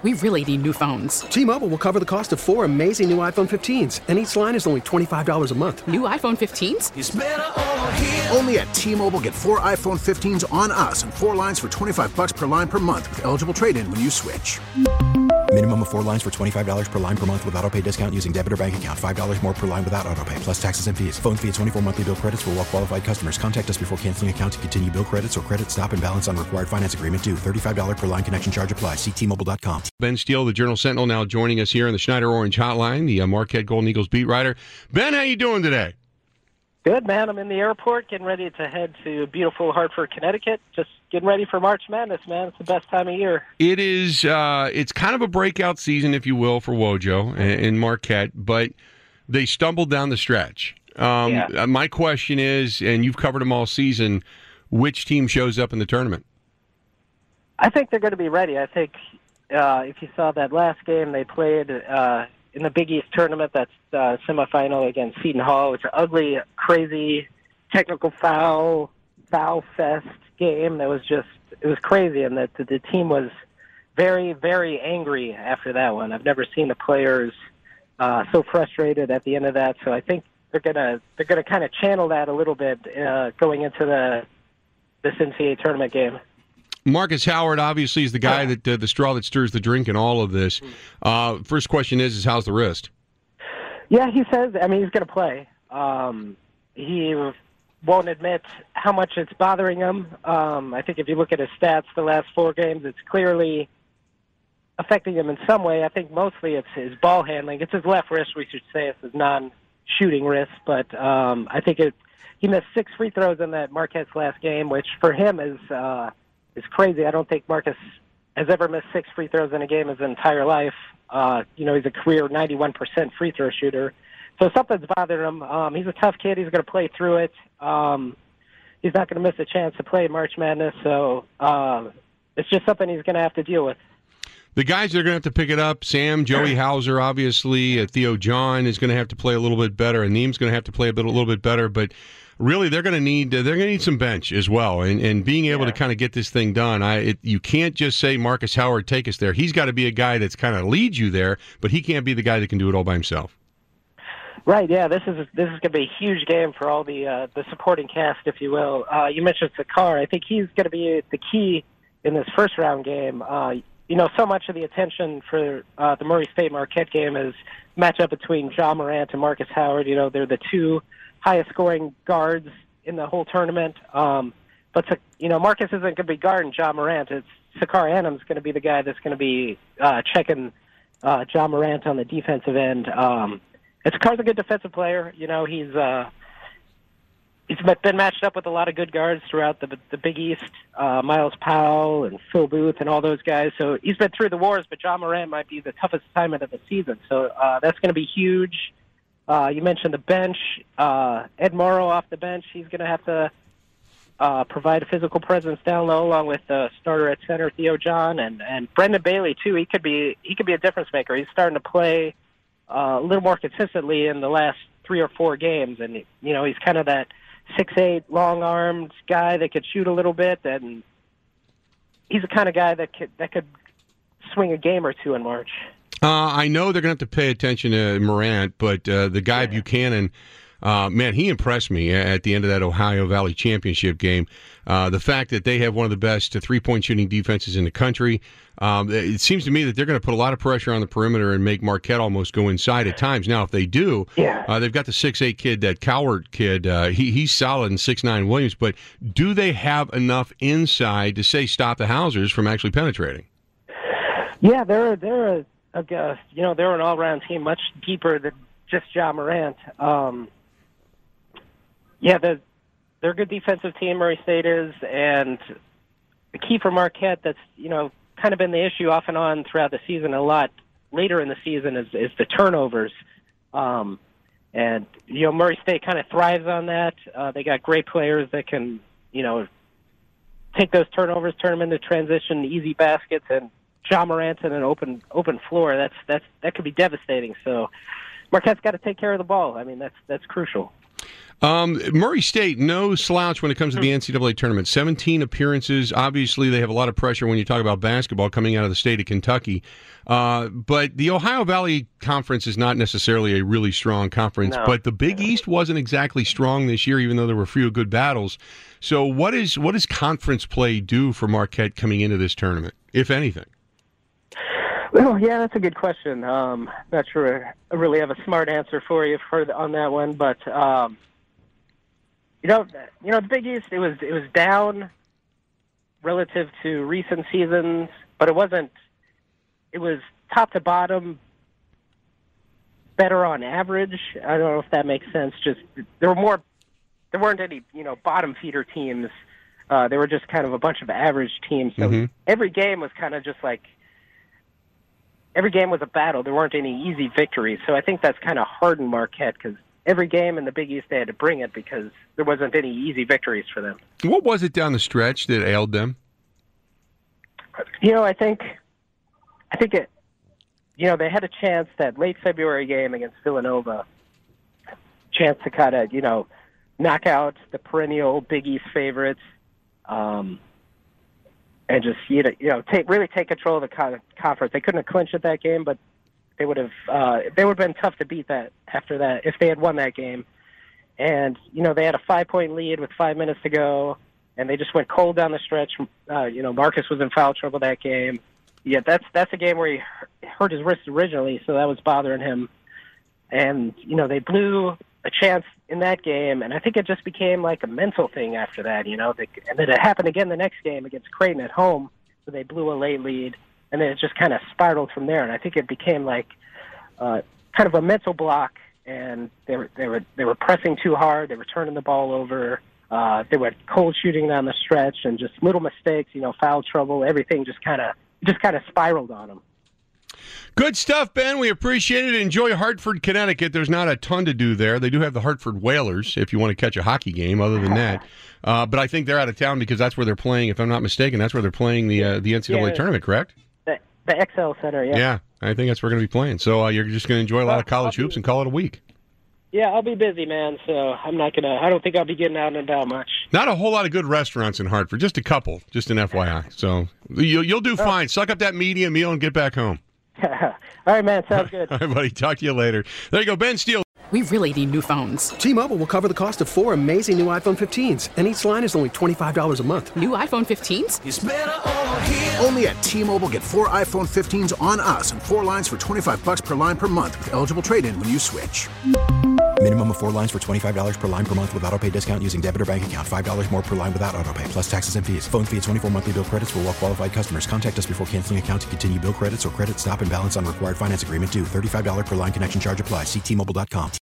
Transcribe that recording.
We really need new phones. T-Mobile will cover the cost of 4 amazing new iPhone 15s, and each line is only $25 a month. New iPhone 15s? It's better over here. Only at T-Mobile, get 4 iPhone 15s on us and 4 lines for $25 per line per month with eligible trade-in when you switch. Minimum of 4 lines for $25 per line per month with autopay discount using debit or bank account. $5 more per line without autopay, plus taxes and fees. Phone fee at 24 monthly bill credits for well-qualified customers. Contact us before canceling account to continue bill credits or credit stop and balance on required finance agreement due. $35 per line connection charge applies. See T-Mobile.com. Ben Steele, the Journal Sentinel, now joining us here on the Schneider Orange Hotline, the Marquette Golden Eagles beat writer. Ben, how you doing today? Good, man. I'm in the airport getting ready to head to beautiful Hartford, Connecticut. Just getting ready for March Madness, man. It's the best time of year. It is. It's kind of a breakout season, if you will, for Wojo and Marquette, but they stumbled down the stretch. My question is, and you've covered them all season, which team shows up in the tournament? I think they're going to be ready. I think if you saw that last game they played in the Big East tournament, that's semifinal against Seton Hall. It's an ugly, crazy, technical foul fest game. It was crazy, and that the team was very, very angry after that one. I've never seen the players so frustrated at the end of that. So I think they're gonna kind of channel that a little bit going into this NCAA tournament game. Marcus Howard obviously is the guy that the straw that stirs the drink in all of this. First question is how's the wrist? Yeah, he says. I mean, he's going to play. He won't admit how much it's bothering him. I think if you look at his stats the last 4 games, it's clearly affecting him in some way. I think mostly it's his ball handling. It's his left wrist, we should say. It's his non-shooting wrist. But I think he missed 6 free throws in that Marquette's last game, which for him is crazy. I don't think Marcus has ever missed 6 free throws in a game his entire life. He's a career 91% free throw shooter. So something's bothering him. He's a tough kid. He's going to play through it. He's not going to miss a chance to play March Madness. So it's just something he's going to have to deal with. The guys that are going to have to pick it up, Sam, Joey Hauser, obviously, Theo John is going to have to play a little bit better, and Neem's going to have to play a little bit better, but really they're going to need some bench as well, and being able to kind of get this thing done. You can't just say Marcus Howard, take us there. He's got to be a guy that's kind of leads you there, but he can't be the guy that can do it all by himself. Right, yeah, this is going to be a huge game for all the supporting cast, if you will. You mentioned Sakar. I think he's going to be the key in this first round game. So much of the attention for the Murray State-Marquette game is matchup between Ja Morant and Marcus Howard. They're the 2 highest scoring guards in the whole tournament. But Marcus isn't going to be guarding Ja Morant. It's Sakar Adams going to be the guy that's going to be checking Ja Morant on the defensive end. Sakar's a good defensive player. He's been matched up with a lot of good guards throughout the Big East, Miles Powell and Phil Booth and all those guys. So he's been through the wars, but Ja Morant might be the toughest assignment of the season. So that's going to be huge. You mentioned the bench. Ed Morrow off the bench. He's going to have to provide a physical presence down low, along with the starter at center, Theo John, and Brendan Bailey too. He could be a difference maker. He's starting to play a little more consistently in the last 3 or 4 games, and he's kind of that 6'8", long-armed guy that could shoot a little bit, and he's the kind of guy that could swing a game or 2 in March. I know they're going to have to pay attention to Morant, but the guy Buchanan, man, he impressed me at the end of that Ohio Valley Championship game. The fact that they have one of the best 3-point shooting defenses in the country, it seems to me that they're going to put a lot of pressure on the perimeter and make Marquette almost go inside at times. Now, if they do, they've got the 6'8" kid, that Coward kid. He's solid, and 6'9" Williams. But do they have enough inside to stop the Hausers from actually penetrating? Yeah, they're an all-around team, much deeper than just Ja Morant. They're a good defensive team, Murray State is, and the key for Marquette that's, kind of been the issue off and on throughout the season, a lot later in the season, is the turnovers. And Murray State kind of thrives on that. They got great players that can, take those turnovers, turn them into transition, easy baskets, and Ja Morant in an open floor. That could be devastating. So Marquette's got to take care of the ball. I mean, that's crucial. Murray State, no slouch when it comes to the NCAA tournament. 17 appearances. Obviously, they have a lot of pressure when you talk about basketball coming out of the state of Kentucky. But the Ohio Valley Conference is not necessarily a really strong conference. No. But the Big East wasn't exactly strong this year, even though there were a few good battles. So what does conference play do for Marquette coming into this tournament, if anything? Well, yeah, that's a good question. Not sure I really have a smart answer for you on that one, but the Big East, it was down relative to recent seasons, but it wasn't. It was top to bottom better on average. I don't know if that makes sense. Just there weren't any bottom feeder teams. They were just kind of a bunch of average teams. So every game was kind of just like. Every game was a battle. There weren't any easy victories. So I think that's kind of hardened Marquette because every game in the Big East they had to bring it because there wasn't any easy victories for them. What was it down the stretch that ailed them? I think it. They had a chance that late February game against Villanova, chance to kind of knock out the perennial Big East favorites. And just really take control of the conference. They couldn't have clinched at that game, but they would have been tough to beat that after that if they had won that game. And they had a 5-point lead with 5 minutes to go, and they just went cold down the stretch. Marcus was in foul trouble that game. Yeah, that's a game where he hurt his wrist originally, so that was bothering him. And they blew a chance in that game, and I think it just became like a mental thing after that, and then it happened again the next game against Creighton at home, so they blew a late lead, and then it just kind of spiraled from there, and I think it became like kind of a mental block, and they were pressing too hard, they were turning the ball over, they were cold shooting down the stretch, and just little mistakes, foul trouble, everything just kind of spiraled on them. Good stuff, Ben. We appreciate it. Enjoy Hartford, Connecticut. There's not a ton to do there. They do have the Hartford Whalers if you want to catch a hockey game other than that. But I think they're out of town because that's where they're playing, if I'm not mistaken. That's where they're playing the NCAA tournament, correct? The XL Center, yeah. Yeah, I think that's where we're going to be playing. So you're just going to enjoy a lot of college hoops and call it a week. Yeah, I'll be busy, man, so I don't think I'll be getting out and about much. Not a whole lot of good restaurants in Hartford, just a couple, just an FYI. So you'll do fine. Suck up that media meal and get back home. All right, man. Sounds good. All right, buddy. Talk to you later. There you go, Ben Steele. We really need new phones. T-Mobile will cover the cost of 4 amazing new iPhone 15s, and each line is only $25 a month. New iPhone 15s? It's better over here. Only at T-Mobile, get 4 iPhone 15s on us and 4 lines for $25 per line per month with eligible trade-in when you switch. Minimum of 4 lines for $25 per line per month with autopay discount using debit or bank account. $5 more per line without autopay, plus taxes and fees. Phone fee at 24 monthly bill credits for well-qualified customers. Contact us before canceling account to continue bill credits or credit stop and balance on required finance agreement due. $35 per line connection charge applies. See T-Mobile.com.